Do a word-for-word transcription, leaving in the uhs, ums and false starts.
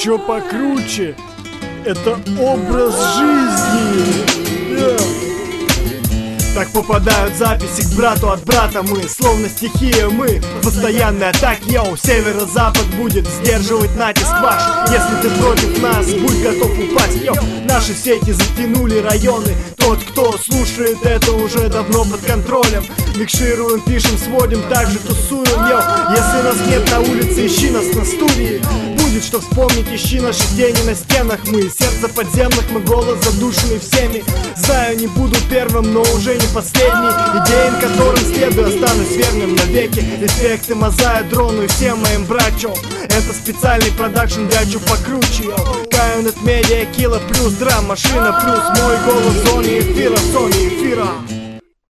чё покруче. Это образ жизни. Yeah. Так попадают записи к брату от брата мы, словно стихия мы. Постоянный атак, йоу, северо-запад будет сдерживать натиск ваш. Если ты против нас, будь готов упасть, йоу. Наши сети затянули районы. Тот, кто слушает это, уже давно под контролем. Микшируем, пишем, сводим, также тусуем, йоу. Если нас нет на улице, ищи нас на студии. Будет что вспомнить, ищи наши тени на стенах. Мы сердце подземных, мы голос задушенный всеми. Знаю, не буду первым, но уже не последний. Идеям, которым следую, останусь верным навеки. Эффекты, мозаик, дрону и всем моим братьям. Это специальный продакшн для чё покруче. Кайонет медиа, килла плюс драм, машина плюс мой голос в зоне эфира, в зоне эфира.